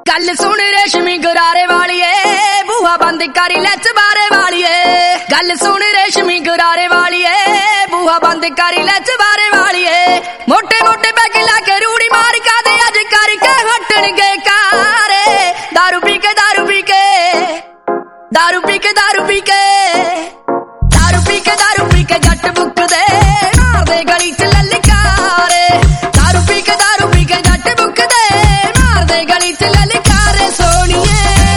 गल सुन रेशमी गरारे वालिए, बूहा बंद करी ले चबारे वालिए। गल सुन रेशमी गरारे वालिए, बूहा बंद करी ले चबारे वालिए। मोटे मोटे पैग लाके रूड़ी मार का दे अज करके हटन गए कारे। दारू पी के दारू पी के दारू पी के दारू पी के दारू पी के दारू पी के जट बुक दे मार दे गली च ललकारे। दारू पी के जट बुक दे मार दे गली च ललकारे। सोनिए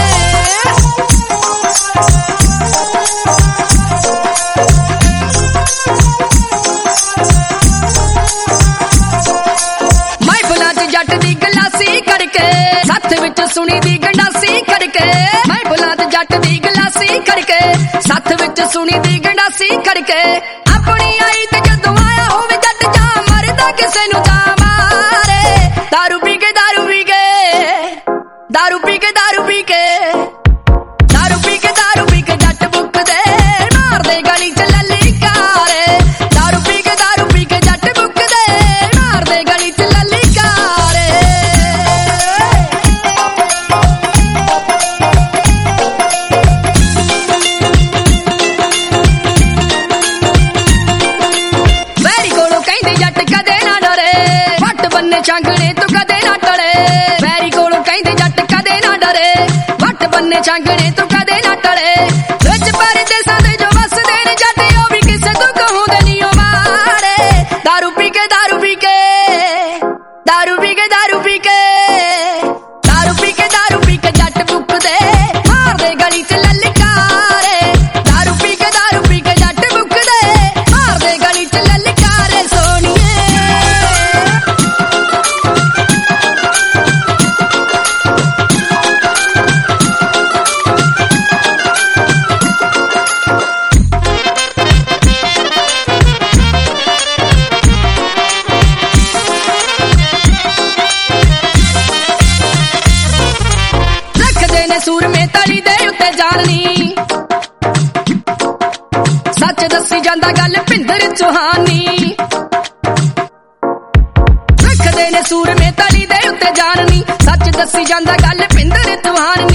महफिलां च जट दी गलासी करके सत्थ विच सुनी दी गंडासी करके। महफिलां च जट दी गलासी करके सत्थ विच सुनी दी गंडासी करके। अपनी आई ते जदों आया होवे जट जा मरदा किसे नूं जा मारे। दारू पी के दारू पी के दारू पी के दारू पी के दारू पी के दारू पी के जट बुक दे मार दे गली च ललकारे। दारू पी के जट बुक दे मार दे गली च ललकारे। वैरी कोलों कहंदे जट कदे ना डरे, वट बन्ने छांगणे तू कदे ना टले। वैरी कोलों कहंदे जट कदे ना डरे, वट बन्ने छांगणे तू कदे ना टले। विच परदेसां दे जो वसदे ने जट ओ भी किसे तू कहूं दे नी ओ मारे। दारू पी के दारू पी के दारू पी के दारू पी के दारू पी के दारू पी के जट बुक दे मार दे गली च ललकारे। दारू पी के जट बुक दे मार दे गली च ललकारे। सोनिए रखदे ने सूर में तली दे उत्ते जाननी, सच दसी जांदा गल भिंदर चौहानी। रखदे ने सूर में तली दे उत्ते जाननी, सच दसी जांदा गल भिंदर चौहानी।